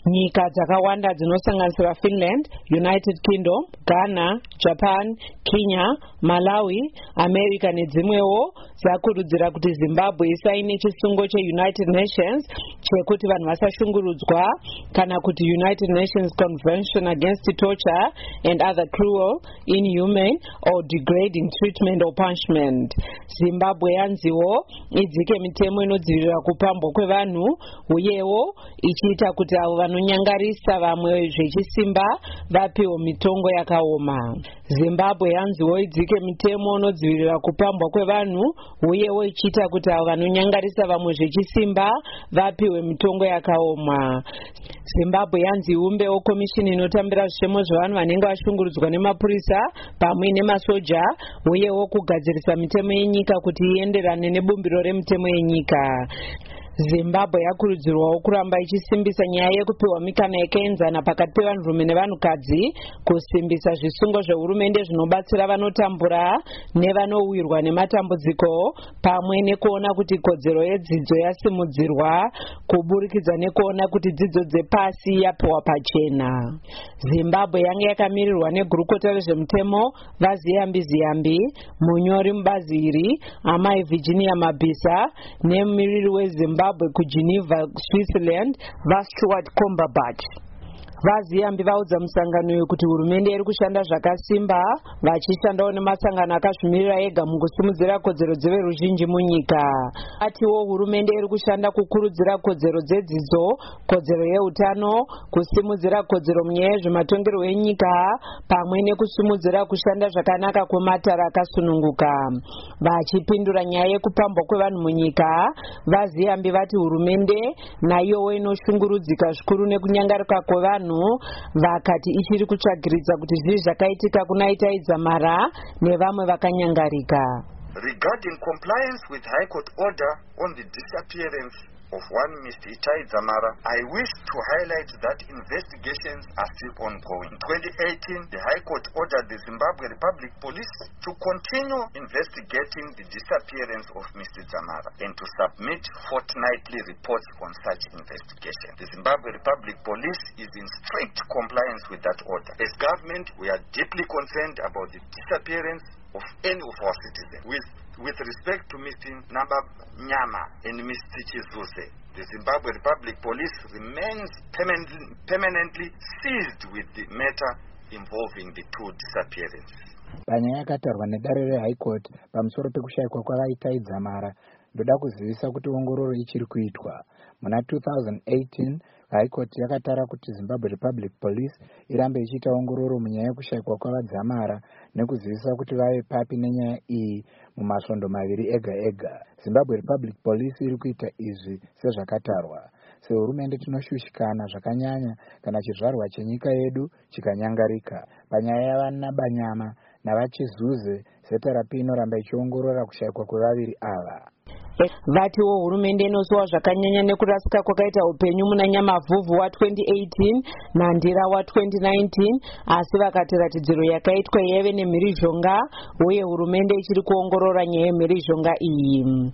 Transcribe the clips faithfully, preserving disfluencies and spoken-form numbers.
Nyika dzakawanda dzinosanganisira Finland, United Kingdom, Ghana, Japan, Kenya, Malawi, America nedzimwewo dzakurudzira kuti Zimbabwe isaine chisungo cheUnited Nations chekuti vanhu vasashungurudzwa kana kuti United Nations Convention Against Torture and Other Cruel, Inhumane or Degrading Treatment or Punishment. Zimbabwe yanziwo idzike mitemo inodzivirira kupambwa kwevanhu uyewo ichiita kuti avo vanonyangarisa vamwe zvechisimba vapiwe mitongo yakaoma. Zimbabwe yanziwo idzike mitemo inodzivirira kupambwa kwevanhu uyewo ichiita kuti avo vanonyangarisa vamwe zvechisimba vapiwe mitongo yakaoma. Zimbabwe yanzi iumbewo komishini inotambira zvishemo zvevanhu vanenge vashungurudzwa nemapurisa pamwe nemasoja uyewo kugadzirisa mitemo yenyika kuti ienderane nebumbiro remitemo yenyika. Zimbabwe yakurudzirwawo kuramba ichisimbisa nyaya yekupiwa mikana yakaenzana pakati pevanhurume nevanhukadzi, kusimbisa zvisungo zvehurumende zvinobatsira vanotambura nevanowirwa nematambudziko, pamwe nekuona kuti kodzero yedzidzo yasimudzirwa kuburikidza nekuona kuti dzidzo dzepasi yapiwa pachena. Zimbabwe yange yakamirirwa negurukota rezvemutemo vaZiyambi Ziyambi, munyori mubazi iri amai Virginia Mabisa nemumiriri weZimbabwe kuGeneva, Switzerland, vaStuart Cumberbatch. VaZiyambi vaudza musangano uyu kuti hurumende iri kushanda zvakasimba vachishandawo nemasangano akazvimirira ega mukusimudzira kodzero dzeveruzhinji munyika. Atiwo hurumende iri kushanda kukurudzira kodzero dzedzidzo, kodzero yeutano, kusimudzira kodzero munyaya yezvematongerwo enyika pamwe nekusimudzira kushanda zvakanaka kwematara akasununguka. Vachipindura nyaya yekupambwa kwevanhu munyika, VaZiyambi vati hurumende naiyowo inoshungurudzika zvikuru nekunyangarika kwevanhu vakati ichiri kutsvagiridza kuti zvii zvakaitika kuna Itai Dzamara nevamwe vakanyangarika. Regarding compliance with High Court order on the disappearance of one Mister Itai Dzamara, I wish to highlight that investigations are still ongoing. In twenty eighteen, the High Court ordered the Zimbabwe Republic Police to continue investigating the disappearance of Mister Dzamara and to submit fortnightly reports on such investigation. The Zimbabwe Republic Police is in strict compliance with that order. As government, we are deeply concerned about the disappearance of any of our citizens. With, with respect to Mister Namba Nyama and Mister Chizuse, the Zimbabwe Republic Police remains permanently, permanently seized with the matter involving the two disappearances. Panyaya yakatarwa nedare reHigh Court pamusoro pekushayikwa kwavaItai Dzamara, ndoda kuzivisa kuti ongororo ichiri kuitwa. Muna two thousand eighteen, High Court yakatara kuti Zimbabwe Republic Police irambe ichiita ongororo munyaya yekushayikwa kwavaDzamara nekuzivisa kuti vave papi nenyaya iyi mumasvondo maviri ega ega. Zimbabwe Republic Police iri kuita izvi sezvakatarwa. Sehurumende tinoshushikana zvakanyanya kana chizvarwa chenyika yedu chikanyangarika panyaya yavanabanyama navachizuze seterapi inoramba ichiongorora kushayikwa kwevaviri ava. Vatiwo hurumende inosowa zvakanyanya nekurasika kwakaita upenyu muna Nyamavhuvhu wa twenty eighteen naNdira wa twenty nineteen, asi vakati ratidziro yakaitwa yeve nemhirizhonga uye hurumende ichiri kuongorora nyaya yemhirizhonga iyi.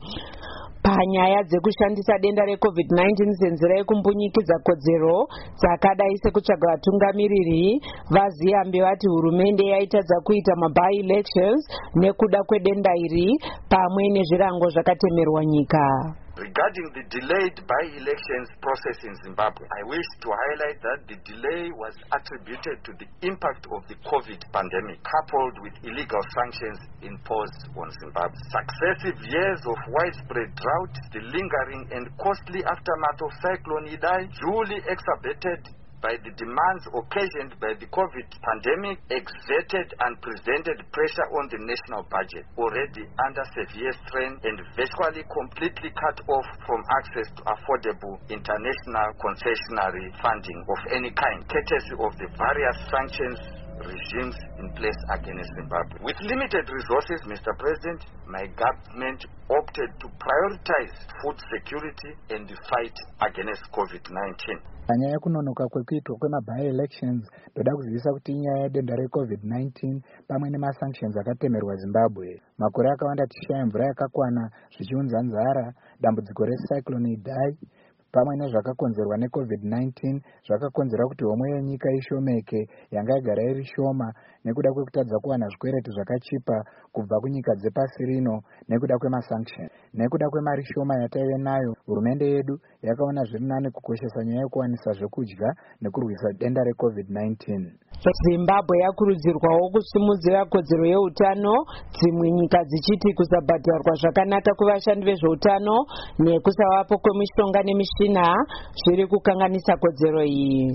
Panyaya dzekushandisa denda reCovid nineteen senzira yekumbunyikidza kodzero dzakadai sekutsvaga vatungamiriri, VaZiyambi vati hurumende yaitadza kuita maby elections nekuda kwedenda iri pamwe nezvirango zvakatemerwa nyika. Regarding the delayed by-elections process in Zimbabwe, I wish to highlight that the delay was attributed to the impact of the COVID pandemic coupled with illegal sanctions imposed on Zimbabwe. Successive years of widespread drought, the lingering and costly aftermath of Cyclone Idai, duly exacerbated by the demands occasioned by the COVID pandemic, exerted unprecedented pressure on the national budget, already under severe strain and virtually completely cut off from access to affordable international concessionary funding of any kind, courtesy of the various sanctions regimes in place against Zimbabwe. With limited resources, Mister President, my government opted to prioritize food security and the fight against COVID nineteen. Panyaya kunonoka kwekuitwa kwemaby elections, ndoda kuzivisa kuti inyaya yedenda reCovid nineteen pamwe nemasanctions akatemerwa Zimbabwe. Makore akawanda tishaya mvura yakakwana zvichiunza nzara, dambudziko reCyclone Idai, pamwe nezvakakonzerwa necovid nineteen zvakakonzera kuti homwe yenyika ishomeke yanga yagara iri shoma nekuda kwekutadza kuwana zvikwereti zvakachipa kubva kunyika dzepasi rino nekuda kwemasanction. Nekuda kwemari shoma yataive nayo, hurumende yedu yakaona zviri nani kukoshesa nyaya yekuwanisa zvekudya nekurwisa denda recovid nineteen. Zimbabwe yakurudzirwawo kusimudzira kodzero yeutano, dzimwe nyika dzichiti kusabhadharwa zvakanaka kuvashandi vezveutano nekusavapo kwemishonga nemishina zviri kukanganisa kodzero iyi.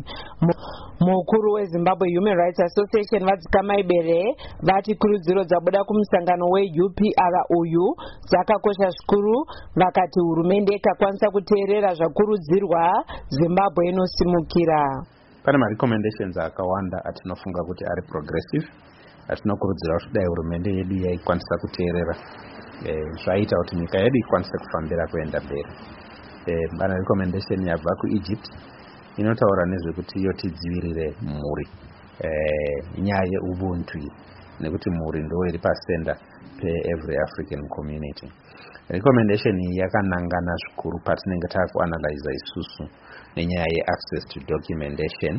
Mukuru weZimbabwe Human Rights Association Vadzika Ibere vati kurudziro dzabuda kumusangano we-U P R uyu dzakakosha zvikuru, vakati hurumende ikakwanisa kuteerera zvakurudzirwa Zimbabwe inosimukira. Pane ma recommendations akawanda atinofunga kuti ari progressive, atinokurudzira kuti dai hurumende yedu yaikwanisa kuteerera eh, zvaita kuti nyika yedu ikwanise kufambira kuenda mberi. Eh, pane recommendation yabva kuEgypt inotaura nezvekuti yotidzivirire mhuri, eh, nyaya yeubuntu nekuti mhuri ndo iri pasenda pe every African community. Recommendation iyi yakanangana zvikuru patinenge takuanalyze isusu nenyaya ye-access to documentation,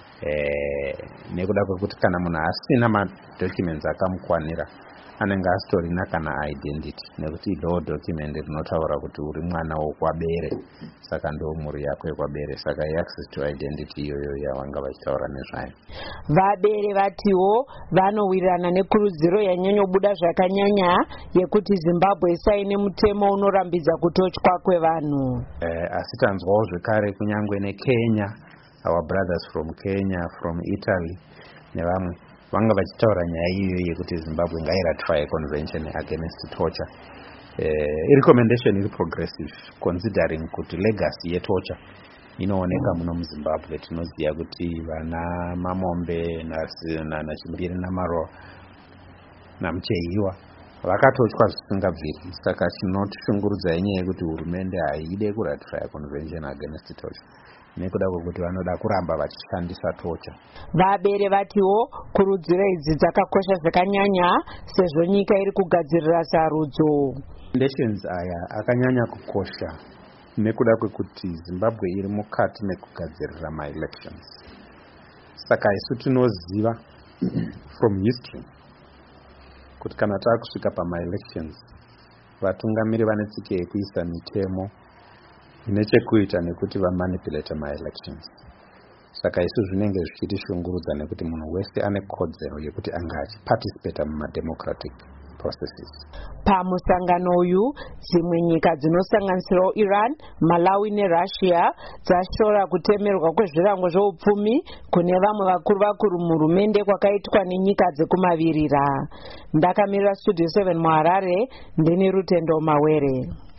eh, nekuda kwekuti kana munhu asina madocuments akamukwanira anenge asitorina kana identity, nekuti law document rinotaura kuti uri mwana wokwabere, saka ndo mhuri yako yekwabere, saka i-access to identity iyoyo yavanga vachitaura nezvayo. Vabere vatiwo vanowirirana nekurudziro yanyanyobuda zvakanyanya yekuti Zimbabwe isaine mutemo unorambidza kutochwa kwevanhu. Eh, asi tanzwawo zvekare kunyangwe neKenya, our brothers from Kenya, from Italy nevamwe vanga vachitaura nyaya iyo yekuti Zimbabwe ngairatify convention against torture. Eh, recommendation iri progressive considering kuti legacy yetorture inooneka muno muZimbabwe. Tinoziva kuti vana Mamombe na Nachimbiri naMarwa naMucheiwa vakatochwa zvisingabviri, saka chinoshungurudza yenyaya yekuti hurumende haide kuratify convention against torture nekuda kwekuti vanoda kuramba vachishandisa torture. Vabere vatiwo kurudziro idzi dzakakosha zvakanyanya sezvo nyika iri kugadzirira sarudzo. Recommendations aya akanyanya kukosha nekuda kwekuti Zimbabwe iri mukati mekugadzirira ma-elections. Saka isu tinoziva from history kuti kana takusvika pama-elections vatungamiri vane tsika yekuisa mitemo inechekuita nekuti vamanipulate ma-elections. Saka isu zvinenge zvichitishungurudza nekuti munhu wese ane kodzero yekuti anga achiparticipate muma-democratic processes. Pamusangano uyu dzimwe nyika dzinosanganisirawo Iran, Malawi neRussia dzashora kutemerwa kwezvirango zveupfumi kune vamwe vakuru vakuru muhurumende kwakaitwa nenyika dzekumavirira. Ndakamirira Studio seven muHarare, ndini Rutendo Mawere.